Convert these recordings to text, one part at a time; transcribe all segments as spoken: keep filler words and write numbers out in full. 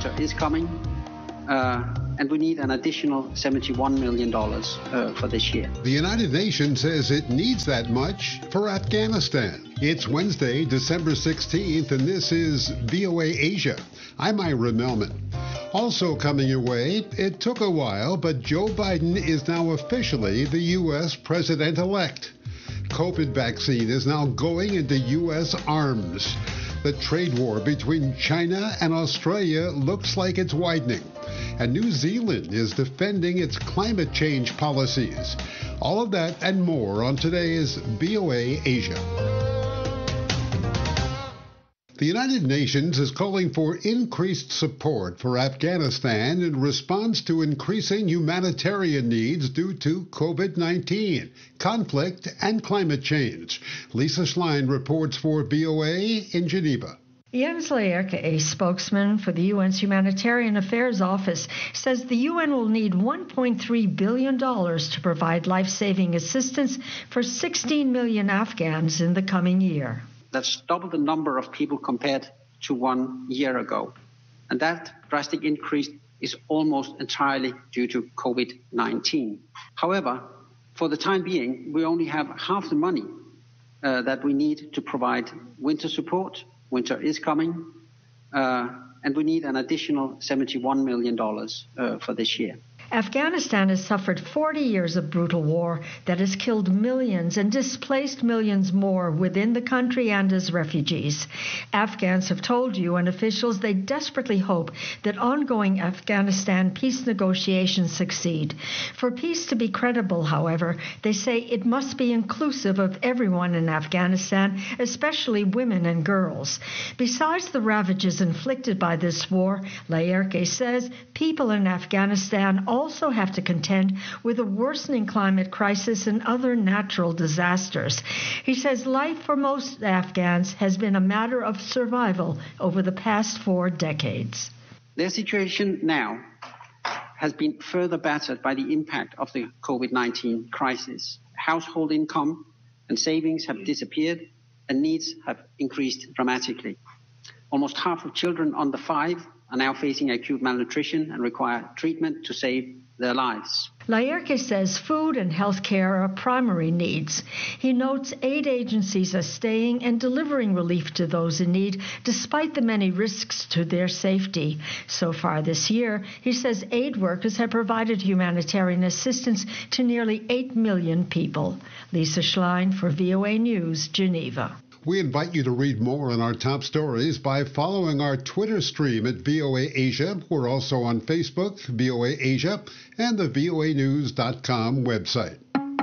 winter is coming, uh, and we need an additional seventy-one million dollars uh, for this year. The United Nations says it needs that much for Afghanistan. It's Wednesday, December sixteenth, and this is V O A Asia. I'm Ira Melman. Also coming your way, it took a while, but Joe Biden is now officially the U S president-elect. COVID vaccine is now going into U S arms. The trade war between China and Australia looks like it's widening. And New Zealand is defending its climate change policies. All of that and more on today's V O A Asia. The United Nations is calling for increased support for Afghanistan in response to increasing humanitarian needs due to COVID nineteen, conflict, and climate change. Lisa Schlein reports for V O A in Geneva. Jens Laerke, a spokesman for the U N's Humanitarian Affairs Office, says the U N will need one point three billion dollars to provide life-saving assistance for sixteen million Afghans in the coming year. That's double the number of people compared to one year ago. And that drastic increase is almost entirely due to COVID nineteen. However, for the time being, we only have half the money uh, that we need to provide winter support. Winter is coming, uh, and we need an additional seventy-one million dollars uh, for this year. Afghanistan has suffered forty years of brutal war that has killed millions and displaced millions more within the country and as refugees. Afghans have told U N officials they desperately hope that ongoing Afghanistan peace negotiations succeed. For peace to be credible, however, they say it must be inclusive of everyone in Afghanistan, especially women and girls. Besides the ravages inflicted by this war, Laerke says people in Afghanistan all also have to contend with a worsening climate crisis and other natural disasters. He says life for most Afghans has been a matter of survival over the past four decades. Their situation now has been further battered by the impact of the COVID nineteen crisis. Household income and savings have disappeared, and needs have increased dramatically. Almost half of children under five are now facing acute malnutrition and require treatment to save their lives. Laerke says food and health care are primary needs. He notes aid agencies are staying and delivering relief to those in need, despite the many risks to their safety. So far this year, he says aid workers have provided humanitarian assistance to nearly eight million people. Lisa Schlein for V O A News, Geneva. We invite you to read more on our top stories by following our Twitter stream at V O A Asia. We're also on Facebook, V O A Asia, and the V O A news dot com website.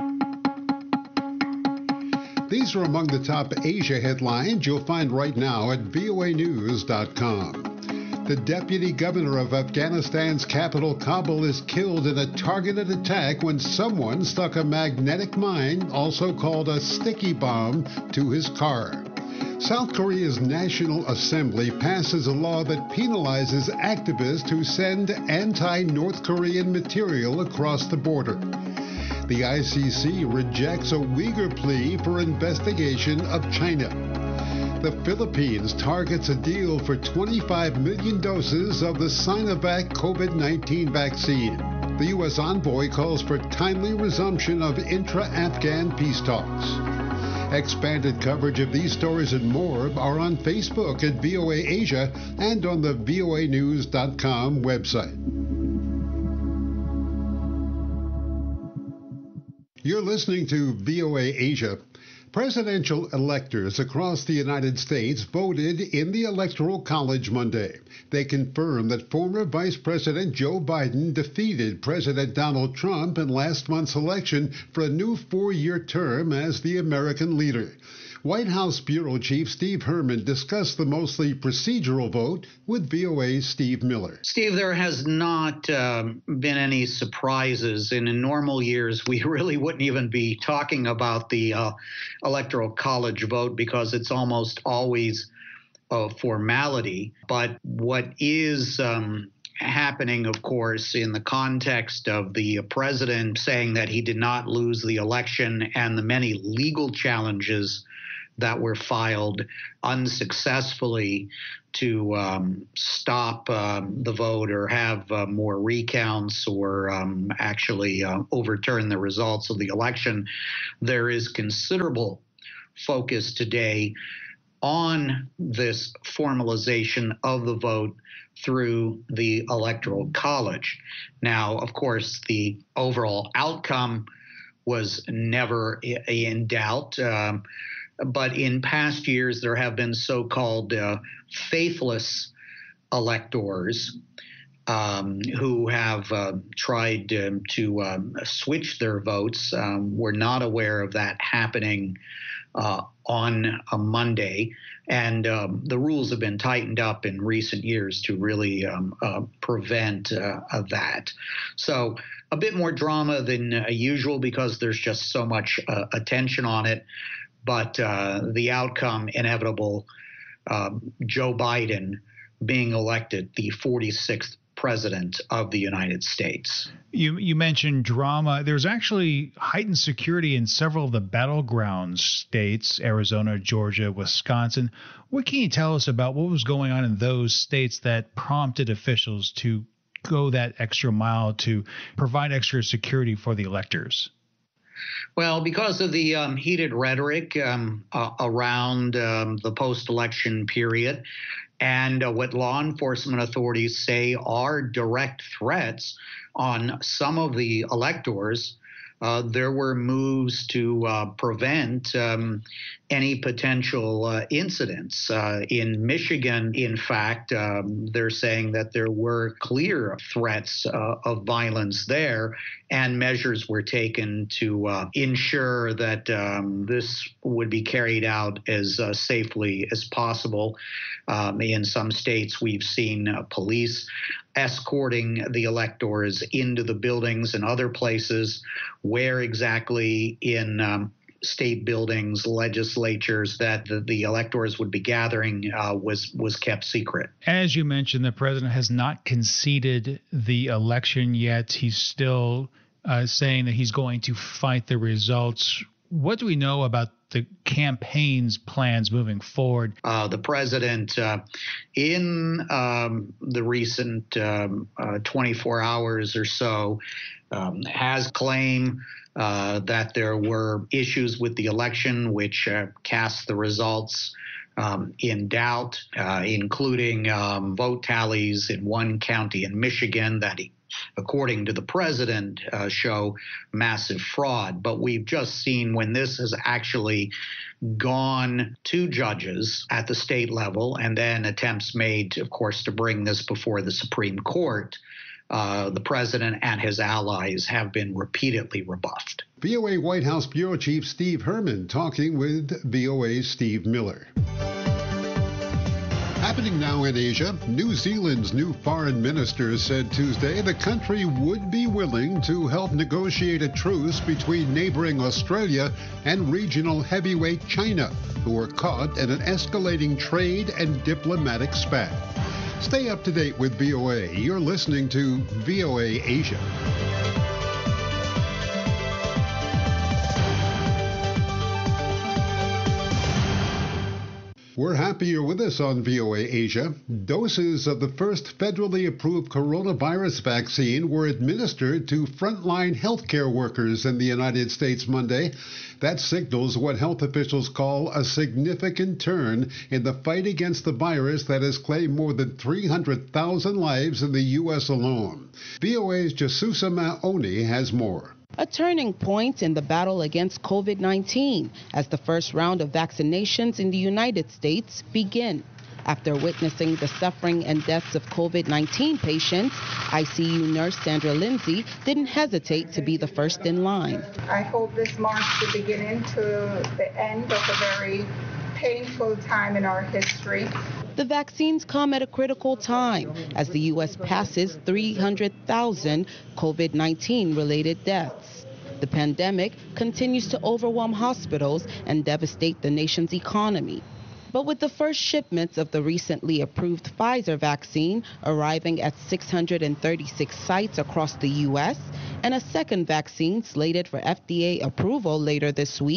These are among the top Asia headlines you'll find right now at V O A news dot com. The deputy governor of Afghanistan's capital, Kabul, is killed in a targeted attack when someone stuck a magnetic mine, also called a sticky bomb, to his car. South Korea's National Assembly passes a law that penalizes activists who send anti-North Korean material across the border. The I C C rejects a Uyghur plea for investigation of China. The Philippines targets a deal for twenty-five million doses of the Sinovac COVID nineteen vaccine. The U S envoy calls for timely resumption of intra-Afghan peace talks. Expanded coverage of these stories and more are on Facebook at V O A Asia and on the V O A news dot com website. You're listening to V O A Asia. Presidential electors across the United States voted in the Electoral College Monday. They confirmed that former Vice President Joe Biden defeated President Donald Trump in last month's election for a new four-year term as the American leader. White House Bureau Chief Steve Herman discussed the mostly procedural vote with V O A's Steve Miller. Steve, there has not um, been any surprises. And in normal years, we really wouldn't even be talking about the uh, Electoral College vote because it's almost always a formality. But what is um, happening, of course, in the context of the president saying that he did not lose the election and the many legal challenges that were filed unsuccessfully to um, stop um, the vote or have uh, more recounts or um, actually uh, overturn the results of the election. There is considerable focus today on this formalization of the vote through the Electoral College. Now, of course, the overall outcome was never in doubt. Um, But in past years, there have been so-called uh, faithless electors um, who have uh, tried um, to um, switch their votes. Um, we're not aware of that happening uh, on a Monday. And um, the rules have been tightened up in recent years to really um, uh, prevent uh, of that. So a bit more drama than uh, usual because there's just so much uh, attention on it. But uh, the outcome inevitable, um, Joe Biden being elected the forty-sixth president of the United States. You you mentioned drama. There's actually heightened security in several of the battleground states, Arizona, Georgia, Wisconsin. What can you tell us about what was going on in those states that prompted officials to go that extra mile to provide extra security for the electors? Well, because of the um, heated rhetoric um, uh, around um, the post-election period and uh, what law enforcement authorities say are direct threats on some of the electors, uh, there were moves to uh, prevent um, any potential uh, incidents. Uh, in Michigan, in fact, um, they're saying that there were clear threats uh, of violence there, and measures were taken to uh, ensure that um, this would be carried out as uh, safely as possible. Um, in some states, we've seen uh, police escorting the electors into the buildings, and other places where exactly in um, state buildings, legislatures that the, the electors would be gathering uh, was was kept secret. As you mentioned, the president has not conceded the election yet. He's still uh, saying that he's going to fight the results. What do we know about the campaign's plans moving forward? Uh, the president, uh, in um, the recent um, uh, twenty-four hours or so, um, has claimed uh, that there were issues with the election which uh, cast the results um, in doubt, uh, including um, vote tallies in one county in Michigan that he, according to the president, uh, show massive fraud. But we've just seen when this has actually gone to judges at the state level, and then attempts made, of course, to bring this before the Supreme Court, uh, the president and his allies have been repeatedly rebuffed. V O A White House Bureau Chief Steve Herman talking with V O A's Steve Miller. Happening now in Asia, New Zealand's new foreign minister said Tuesday the country would be willing to help negotiate a truce between neighboring Australia and regional heavyweight China, who were caught in an escalating trade and diplomatic spat. Stay up to date with V O A. You're listening to V O A Asia. We're happy you're with us on V O A Asia. Doses of the first federally approved coronavirus vaccine were administered to frontline healthcare workers in the United States Monday. That signals what health officials call a significant turn in the fight against the virus that has claimed more than three hundred thousand lives in the U S alone. V O A's Jasusa Maoni has more. A turning point in the battle against COVID nineteen as the first round of vaccinations in the United States begin. After witnessing the suffering and deaths of COVID nineteen patients, I C U nurse Sandra Lindsay didn't hesitate to be the first in line. I hope this marks the beginning to the end of a very painful time in our history. The vaccines come at a critical time as the U S passes three hundred thousand COVID nineteen related deaths. The pandemic continues to overwhelm hospitals and devastate the nation's economy. But with the first shipments of the recently approved Pfizer vaccine arriving at six hundred thirty-six sites across the U S and a second vaccine slated for F D A approval later this week,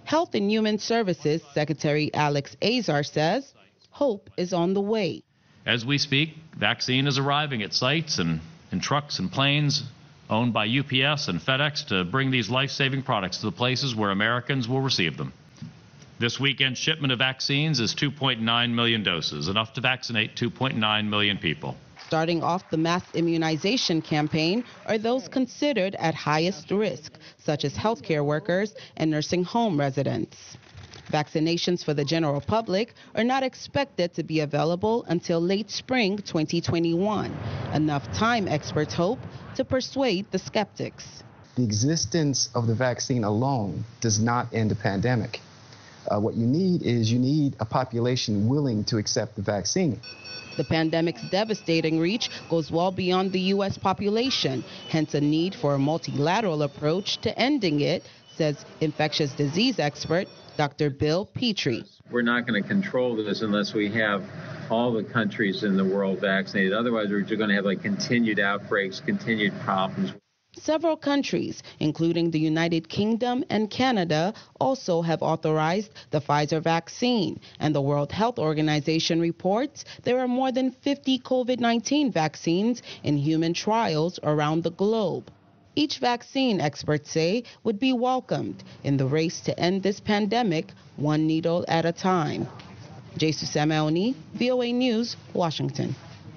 Health and Human Services Secretary Alex Azar says hope is on the way. As we speak, vaccine is arriving at sites and in trucks and planes owned by U P S and FedEx to bring these life-saving products to the places where Americans will receive them. This weekend's shipment of vaccines is two point nine million doses, enough to vaccinate two point nine million people. Starting off the mass immunization campaign are those considered at highest risk, such as healthcare workers and nursing home residents. Vaccinations for the general public are not expected to be available until late spring twenty twenty-one. Enough time, experts hope, to persuade the skeptics. The existence of the vaccine alone does not end a pandemic. Uh, what you need is you need a population willing to accept the vaccine. The pandemic's devastating reach goes well beyond the U S population, hence a need for a multilateral approach to ending it, says infectious disease expert Doctor Bill Petrie. We're not going to control this unless we have all the countries in the world vaccinated. Otherwise, we're just going to have like continued outbreaks, continued problems. Several countries, including the United Kingdom and Canada, also have authorized the Pfizer vaccine. And the World Health Organization reports there are more than fifty COVID nineteen vaccines in human trials around the globe. Each vaccine, experts say, would be welcomed in the race to end this pandemic one needle at a time. Jesus Samaoni, V O A News, Washington.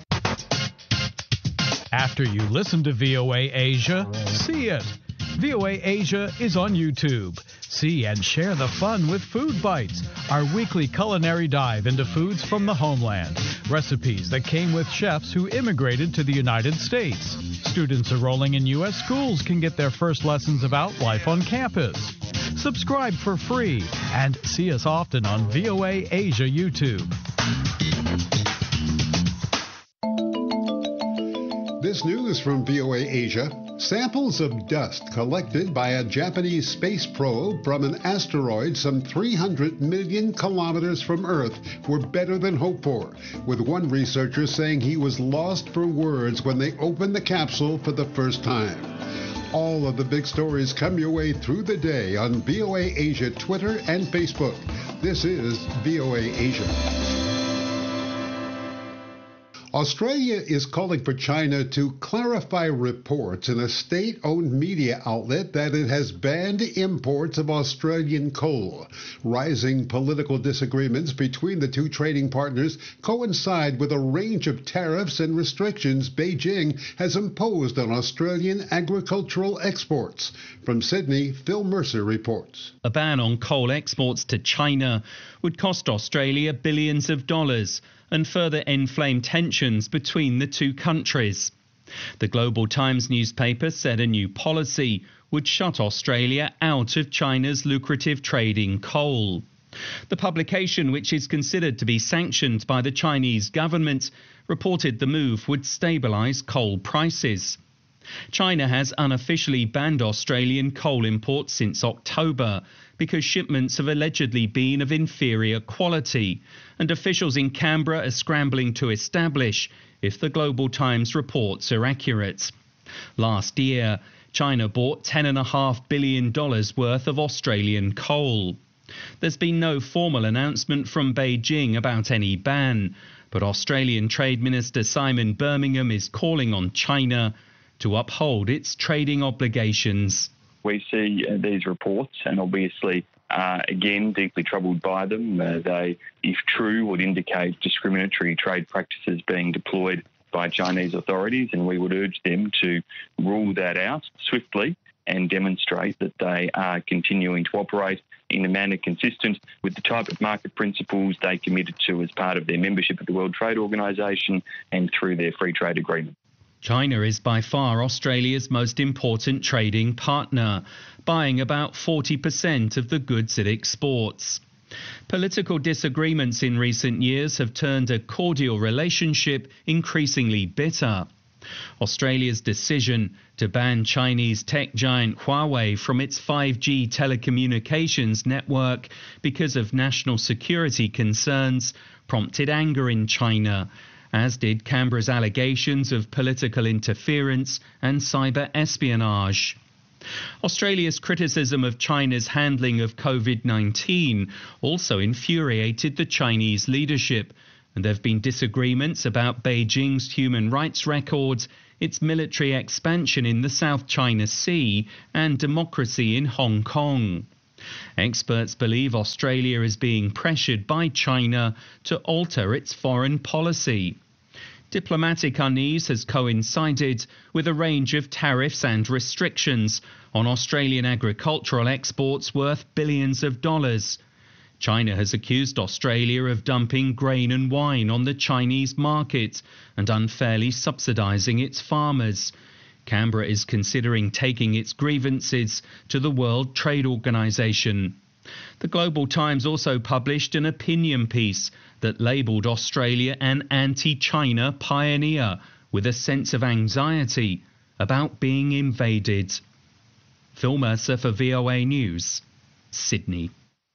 After you listen to V O A Asia, see it. V O A Asia is on YouTube. See and share the fun with Food Bites, our weekly culinary dive into foods from the homeland. Recipes that came with chefs who immigrated to the United States. Students enrolling in U S schools can get their first lessons about life on campus. Subscribe for free and see us often on V O A Asia YouTube. This news from V O A Asia. Samples of dust collected by a Japanese space probe from an asteroid some three hundred million kilometers from Earth were better than hoped for, with one researcher saying he was lost for words when they opened the capsule for the first time. All of the big stories come your way through the day on V O A Asia Twitter and Facebook. This is V O A Asia. Australia is calling for China to clarify reports in a state-owned media outlet that it has banned imports of Australian coal. Rising political disagreements between the two trading partners coincide with a range of tariffs and restrictions Beijing has imposed on Australian agricultural exports. From Sydney, Phil Mercer reports. A ban on coal exports to China would cost Australia billions of dollars and further inflame tensions between the two countries. The Global Times newspaper said a new policy would shut Australia out of China's lucrative trade in coal. The publication, which is considered to be sanctioned by the Chinese government, reported the move would stabilise coal prices. China has unofficially banned Australian coal imports since October because shipments have allegedly been of inferior quality, and officials in Canberra are scrambling to establish if the Global Times reports are accurate. Last year, China bought ten point five billion dollars worth of Australian coal. There's been no formal announcement from Beijing about any ban, but Australian Trade Minister Simon Birmingham is calling on China to uphold its trading obligations. We see uh, these reports and obviously, uh, again, deeply troubled by them. Uh, they, if true, would indicate discriminatory trade practices being deployed by Chinese authorities, and we would urge them to rule that out swiftly and demonstrate that they are continuing to operate in a manner consistent with the type of market principles they committed to as part of their membership of the World Trade Organisation and through their free trade agreement. China is by far Australia's most important trading partner, buying about forty percent of the goods it exports. Political disagreements in recent years have turned a cordial relationship increasingly bitter. Australia's decision to ban Chinese tech giant Huawei from its five G telecommunications network because of national security concerns prompted anger in China, as did Canberra's allegations of political interference and cyber espionage. Australia's criticism of China's handling of COVID nineteen also infuriated the Chinese leadership, and there have been disagreements about Beijing's human rights records, its military expansion in the South China Sea, and democracy in Hong Kong. Experts believe Australia is being pressured by China to alter its foreign policy. Diplomatic unease has coincided with a range of tariffs and restrictions on Australian agricultural exports worth billions of dollars. China has accused Australia of dumping grain and wine on the Chinese market and unfairly subsidising its farmers. Canberra is considering taking its grievances to the World Trade Organization. The Global Times also published an opinion piece that labelled Australia an anti-China pioneer with a sense of anxiety about being invaded. Phil Mercer for V O A News, Sydney.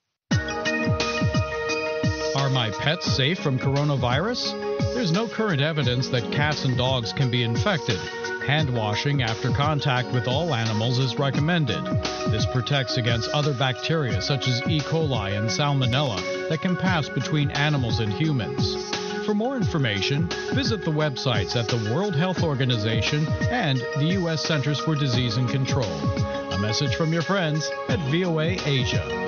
Are my pets safe from coronavirus? There's no current evidence that cats and dogs can be infected. Hand washing after contact with all animals is recommended. This protects against other bacteria such as E. coli and Salmonella that can pass between animals and humans. For more information, visit the websites at the World Health Organization and the U S Centers for Disease and Control. A message from your friends at V O A Asia.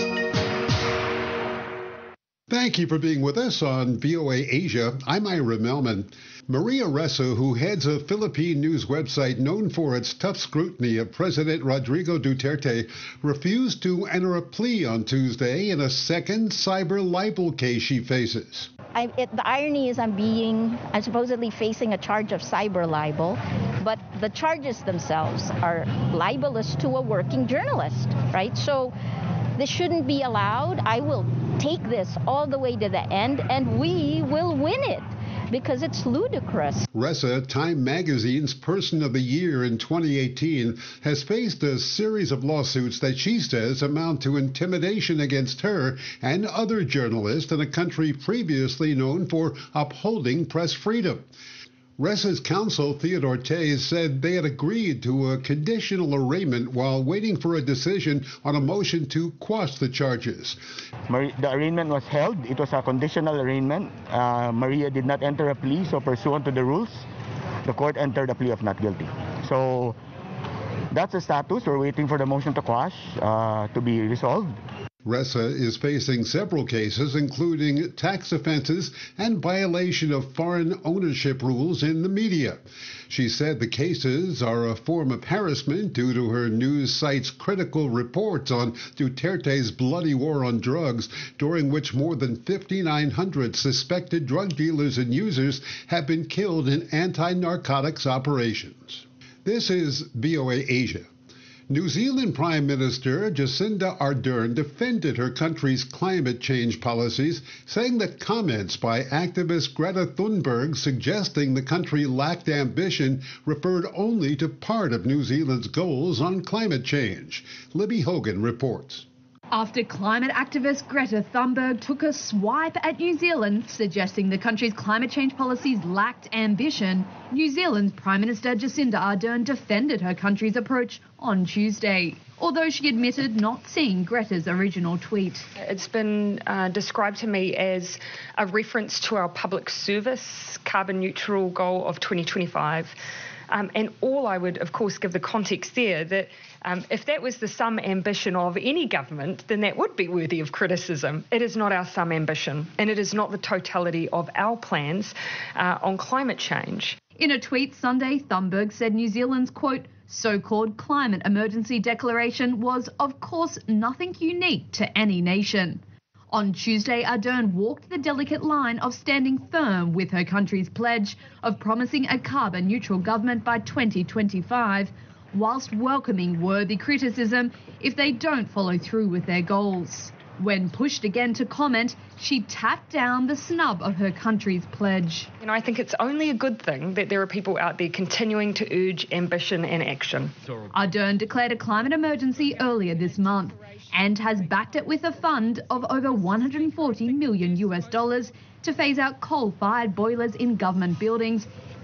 Thank you for being with us on V O A Asia. I'm Ira Melman. Maria Ressa, who heads a Philippine news website known for its tough scrutiny of President Rodrigo Duterte, refused to enter a plea on Tuesday in a second cyber libel case she faces. I, it, the irony is I'm being, I'm supposedly facing a charge of cyber libel, but the charges themselves are libelous to a working journalist, right? So this shouldn't be allowed. I will take this all the way to the end, and we will win it because it's ludicrous. Ressa, Time Magazine's Person of the Year in twenty eighteen, has faced a series of lawsuits that she says amount to intimidation against her and other journalists in a country previously known for upholding press freedom. Ressa's counsel, Theodore Tays, said they had agreed to a conditional arraignment while waiting for a decision on a motion to quash the charges. The arraignment was held. It was a conditional arraignment. Uh, Maria did not enter a plea, so pursuant to the rules, the court entered a plea of not guilty. So that's the status. We're waiting for the motion to quash uh, to be resolved. Ressa is facing several cases, including tax offenses and violation of foreign ownership rules in the media. She said the cases are a form of harassment due to her news site's critical reports on Duterte's bloody war on drugs, during which more than fifty-nine hundred suspected drug dealers and users have been killed in anti-narcotics operations. This is V O A Asia. New Zealand Prime Minister Jacinda Ardern defended her country's climate change policies, saying that comments by activist Greta Thunberg suggesting the country lacked ambition referred only to part of New Zealand's goals on climate change. Libby Hogan reports. After climate activist Greta Thunberg took a swipe at New Zealand, suggesting the country's climate change policies lacked ambition, New Zealand's Prime Minister Jacinda Ardern defended her country's approach on Tuesday, although she admitted not seeing Greta's original tweet. It's been uh, described to me as a reference to our public service carbon neutral goal of twenty twenty-five. Um, and all I would, of course, give the context there that um, if that was the sum ambition of any government, then that would be worthy of criticism. It is not our sum ambition, and it is not the totality of our plans uh, on climate change. In a tweet Sunday, Thunberg said New Zealand's, quote, so-called climate emergency declaration was, of course, nothing unique to any nation. On Tuesday, Ardern walked the delicate line of standing firm with her country's pledge of promising a carbon-neutral government by twenty twenty-five, whilst welcoming worthy criticism if they don't follow through with their goals. When pushed again to comment, she tapped down the snub of her country's pledge. You know, I think it's only a good thing that there are people out there continuing to urge ambition and action. Ardern declared a climate emergency earlier this month and has backed it with a fund of over one hundred forty million US dollars to phase out coal-fired boilers in government buildings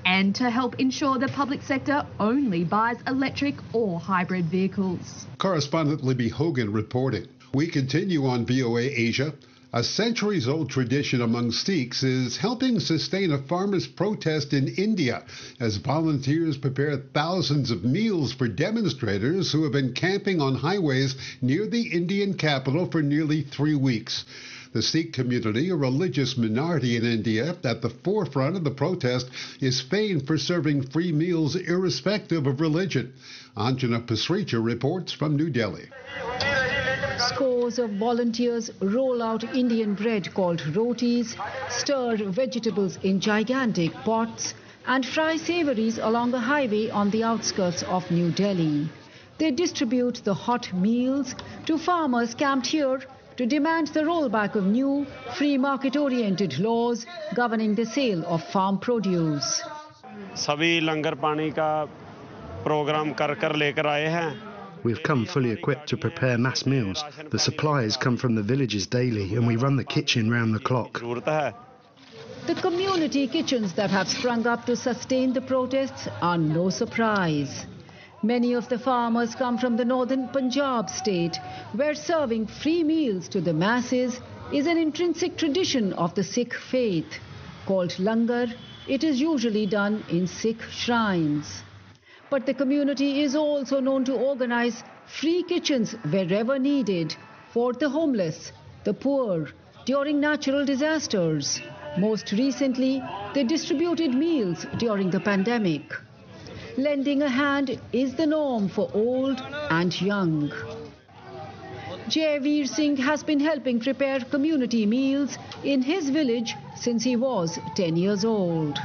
and to help ensure the public sector only buys electric or hybrid vehicles. Correspondent Libby Hogan reporting. We continue on V O A Asia. A centuries-old tradition among Sikhs is helping sustain a farmers' protest in India as volunteers prepare thousands of meals for demonstrators who have been camping on highways near the Indian capital for nearly three weeks. The Sikh community, a religious minority in India at the forefront of the protest, is famed for serving free meals irrespective of religion. Anjana Pasricha reports from New Delhi. Scores of volunteers roll out Indian bread called rotis, stir vegetables in gigantic pots, and fry savories along the highway on the outskirts of New Delhi. They distribute the hot meals to farmers camped here to demand the rollback of new, free market-oriented laws governing the sale of farm produce. सभी लंगर पानी का programme कर कर लेकर आए हैं. We've come fully equipped to prepare mass meals. The supplies come from the villages daily and we run the kitchen round the clock. The community kitchens that have sprung up to sustain the protests are no surprise. Many of the farmers come from the northern Punjab state, where serving free meals to the masses is an intrinsic tradition of the Sikh faith. Called langar, it is usually done in Sikh shrines. But the community is also known to organize free kitchens wherever needed for the homeless, the poor, during natural disasters. Most recently, they distributed meals during the pandemic. Lending a hand is the norm for old and young. Jaiveer Singh has been helping prepare community meals in his village since he was ten years old.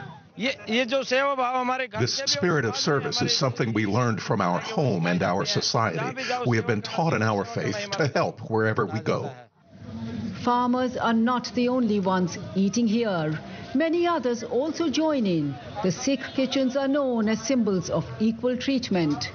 This spirit of service is something we learned from our home and our society. We have been taught in our faith to help wherever we go. Farmers are not the only ones eating here. Many others also join in. The Sikh kitchens are known as symbols of equal treatment.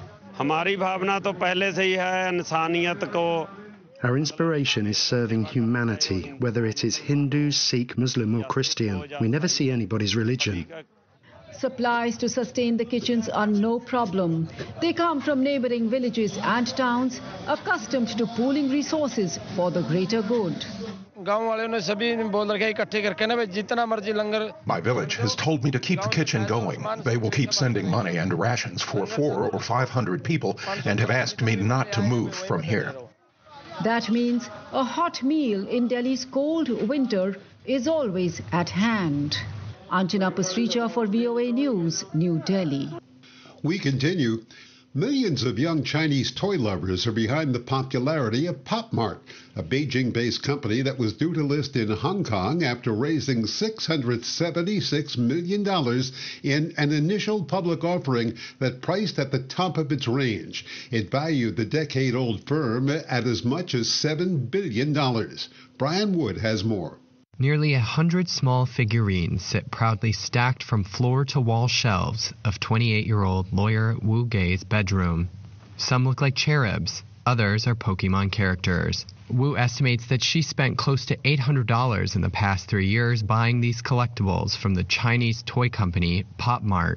Our inspiration is serving humanity, whether it is Hindu, Sikh, Muslim or Christian. We never see anybody's religion. Supplies to sustain the kitchens are no problem. They come from neighboring villages and towns, accustomed to pooling resources for the greater good. My village has told me to keep the kitchen going. They will keep sending money and rations for four or five hundred people and have asked me not to move from here. That means a hot meal in Delhi's cold winter is always at hand. Anjana Pasricha for V O A News, New Delhi. We continue. Millions of young Chinese toy lovers are behind the popularity of Pop Mart, a Beijing-based company that was due to list in Hong Kong after raising six hundred seventy-six million dollars in an initial public offering that priced at the top of its range. It valued the decade-old firm at as much as seven billion dollars. Brian Wood has more. Nearly a hundred small figurines sit proudly stacked from floor-to-wall shelves of twenty-eight-year-old lawyer Wu Gei's bedroom. Some look like cherubs, others are Pokemon characters. Wu estimates that she spent close to eight hundred dollars in the past three years buying these collectibles from the Chinese toy company Pop Mart.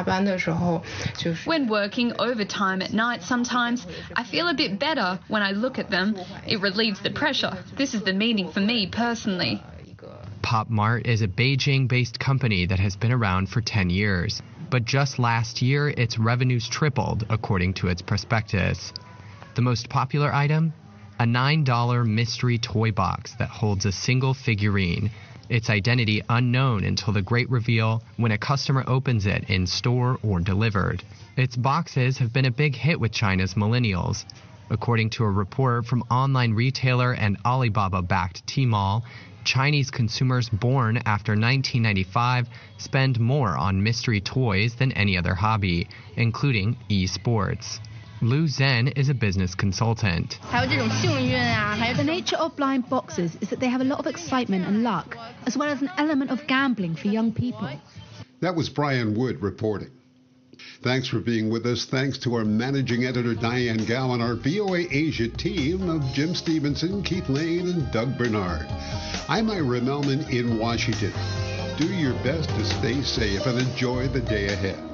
When working overtime at night sometimes, I feel a bit better when I look at them. It relieves the pressure. This is the meaning for me personally. Pop Mart is a Beijing-based company that has been around for ten years. But just last year, its revenues tripled, according to its prospectus. The most popular item? A nine dollar mystery toy box that holds a single figurine, its identity unknown until the great reveal when a customer opens it in store or delivered. Its boxes have been a big hit with China's millennials. According to a report from online retailer and Alibaba-backed Tmall, Chinese consumers born after nineteen ninety-five spend more on mystery toys than any other hobby, including e-sports. Lu Zhen is a business consultant. The nature of blind boxes is that they have a lot of excitement and luck, as well as an element of gambling for young people. That was Brian Wood reporting. Thanks for being with us. Thanks to our managing editor, Diane Gow, and our V O A Asia team of Jim Stevenson, Keith Lane, and Doug Bernard. I'm Ira Melman in Washington. do your best to stay safe and enjoy the day ahead.